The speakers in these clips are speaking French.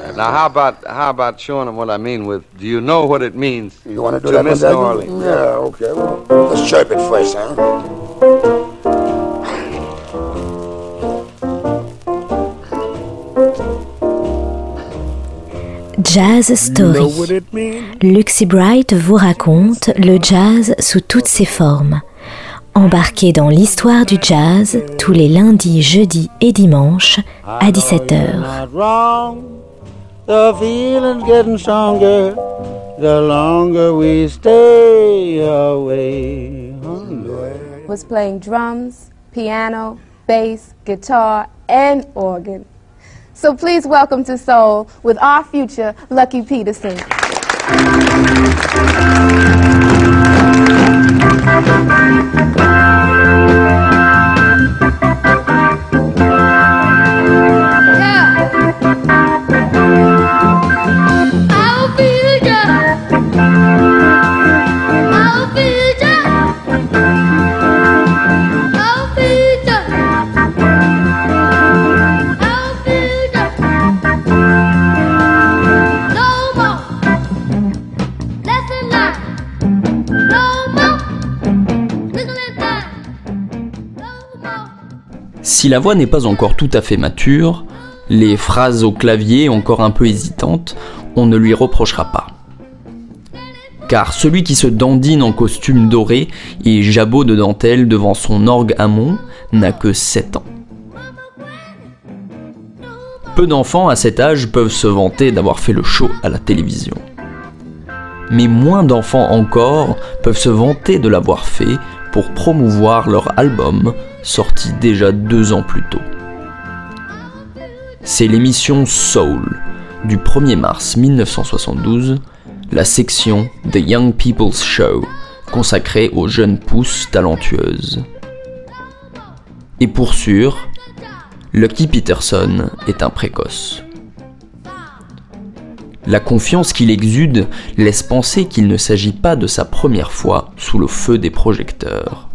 Now, how about showing them what I mean with, do you know what it means You want to do to that miss one, New Daggy? Orleans? Yeah, okay. Well, let's chirp it first, huh? Jazz Story. Luxy Bright vous raconte le jazz sous toutes ses formes. Embarquez dans l'histoire du jazz tous les lundis, jeudis et dimanches à 17h. The feeling's getting stronger the longer we stay away. Was playing drums, piano, bass, guitar, and organ. So please welcome to Soul with our future Lucky Peterson. Si la voix n'est pas encore tout à fait mature, les phrases au clavier encore un peu hésitantes, on ne lui reprochera pas. Car celui qui se dandine en costume doré et jabot de dentelle devant son orgue Hammond n'a que 7 ans. Peu d'enfants à cet âge peuvent se vanter d'avoir fait le show à la télévision. Mais moins d'enfants encore peuvent se vanter de l'avoir fait pour promouvoir leur album sorti déjà 2 ans plus tôt. C'est l'émission Soul du 1er mars 1972, la section The Young People's Show, consacrée aux jeunes pousses talentueuses. Et pour sûr, Lucky Peterson est un précoce. La confiance qu'il exude laisse penser qu'il ne s'agit pas de sa première fois sous le feu des projecteurs.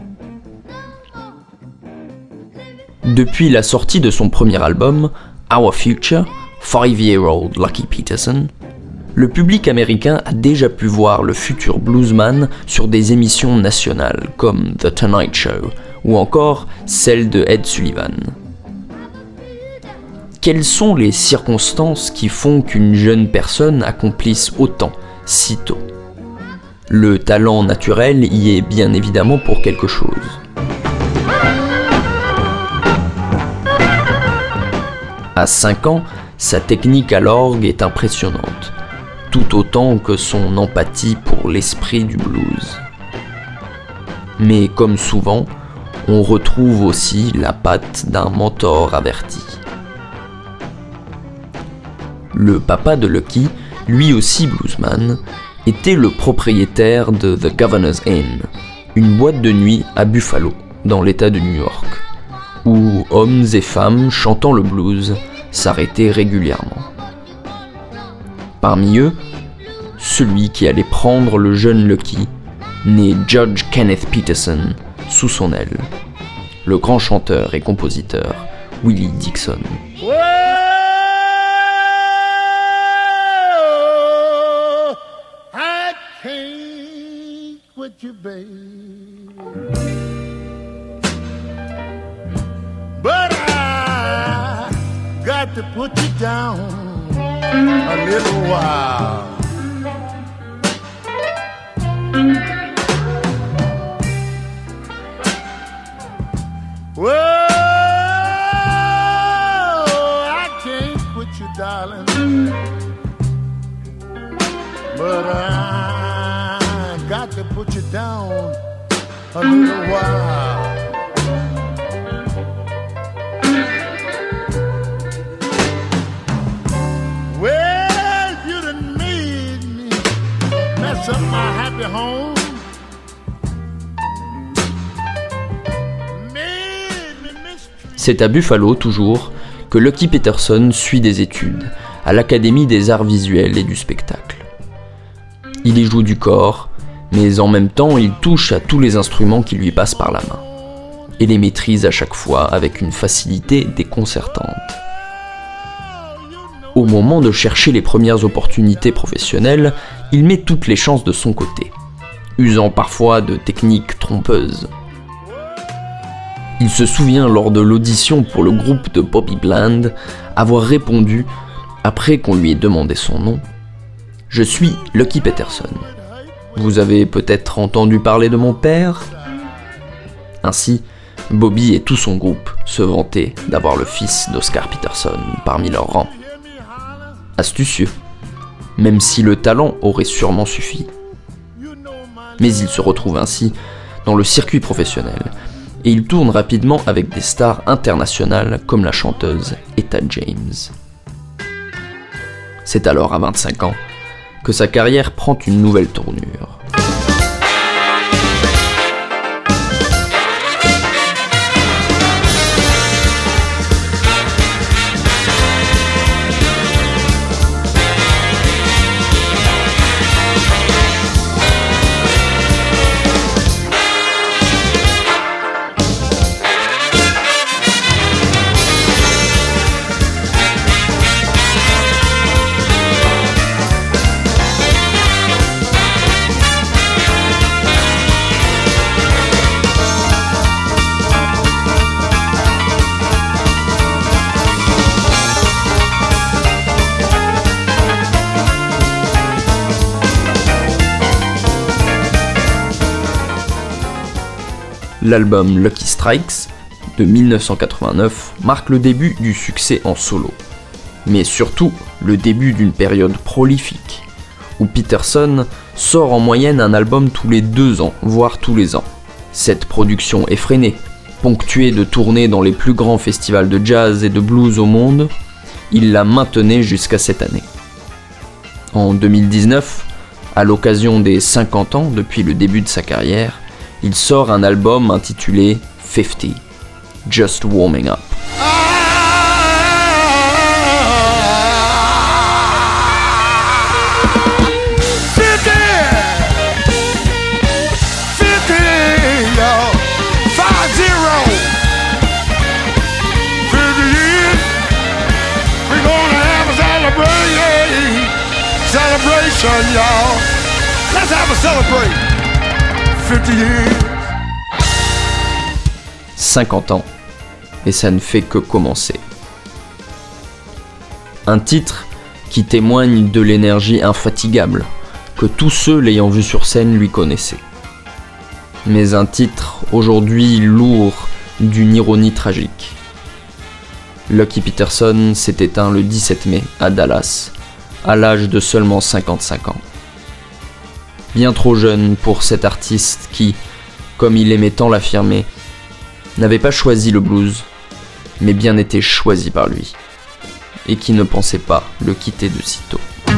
Depuis la sortie de son premier album, Our Future, 5-year-old Lucky Peterson, le public américain a déjà pu voir le futur bluesman sur des émissions nationales comme The Tonight Show ou encore celle de Ed Sullivan. Quelles sont les circonstances qui font qu'une jeune personne accomplisse autant, si tôt ? Le talent naturel y est bien évidemment pour quelque chose. À 5 ans, sa technique à l'orgue est impressionnante, tout autant que son empathie pour l'esprit du blues. Mais comme souvent, on retrouve aussi la patte d'un mentor averti. Le papa de Lucky, lui aussi bluesman, était le propriétaire de The Governor's Inn, une boîte de nuit à Buffalo, dans l'État de New York, où hommes et femmes chantant le blues s'arrêtaient régulièrement. Parmi eux, celui qui allait prendre le jeune Lucky, né Judge Kenneth Peterson, sous son aile, le grand chanteur et compositeur Willie Dixon. With you, babe, but I got to put you down a little while. Well, I can't quit you, darling, but I got to put you down a little while. Well, you done made me mess up my happy home. C'est à Buffalo, toujours, que Lucky Peterson suit des études à l'Académie des arts visuels et du spectacle. Il y joue du corps, mais en même temps il touche à tous les instruments qui lui passent par la main, et les maîtrise à chaque fois avec une facilité déconcertante. Au moment de chercher les premières opportunités professionnelles, il met toutes les chances de son côté, usant parfois de techniques trompeuses. Il se souvient lors de l'audition pour le groupe de Bobby Bland avoir répondu, après qu'on lui ait demandé son nom, « Je suis Lucky Peterson. Vous avez peut-être entendu parler de mon père ?» Ainsi, Bobby et tout son groupe se vantaient d'avoir le fils d'Oscar Peterson parmi leurs rangs. Astucieux, même si le talent aurait sûrement suffi. Mais il se retrouve ainsi dans le circuit professionnel, et il tourne rapidement avec des stars internationales comme la chanteuse Etta James. C'est alors à 25 ans que sa carrière prend une nouvelle tournure. L'album Lucky Strikes de 1989 marque le début du succès en solo, mais surtout le début d'une période prolifique, où Peterson sort en moyenne un album tous les 2 ans, voire tous les ans. Cette production effrénée, ponctuée de tournées dans les plus grands festivals de jazz et de blues au monde, il la maintenait jusqu'à cette année. En 2019, à l'occasion des 50 ans depuis le début de sa carrière, il sort un album intitulé 50, Just Warming Up. Celebration, y'all. Let's have a celebrate. 50 years. 50 ans, et ça ne fait que commencer. Un titre qui témoigne de l'énergie infatigable que tous ceux l'ayant vu sur scène lui connaissaient. Mais un titre aujourd'hui lourd d'une ironie tragique. Lucky Peterson s'est éteint le 17 mai à Dallas, à l'âge de seulement 55 ans. Bien trop jeune pour cet artiste qui, comme il aimait tant l'affirmer, n'avait pas choisi le blues, mais bien été choisi par lui, et qui ne pensait pas le quitter de sitôt.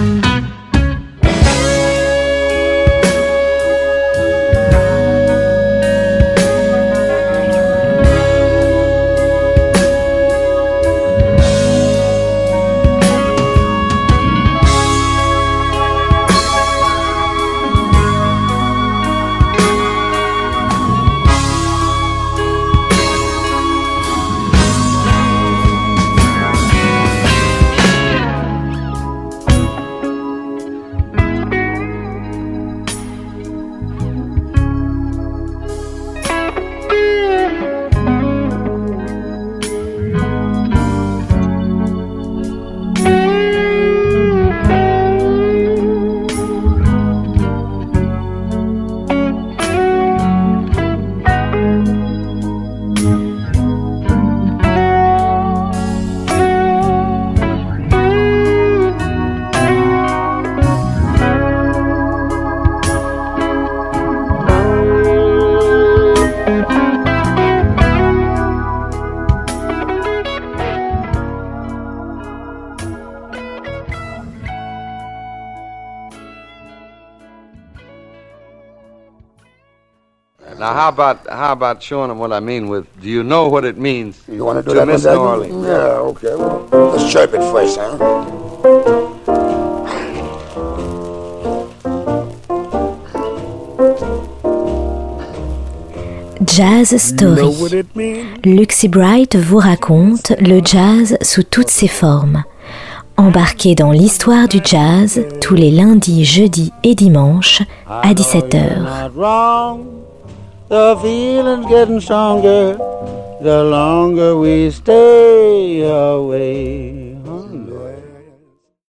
Now, how about showing them what I mean with, do you know what it means You want to do to that miss one, New Dougie? Orleans? Yeah, okay. Well, let's chirp it first, huh? Jazz Story. Luxy Bright vous raconte le jazz sous toutes ses formes, Embarquez dans l'histoire du jazz tous les lundis, jeudis et dimanches à 17h. The feeling's getting stronger the longer we stay away.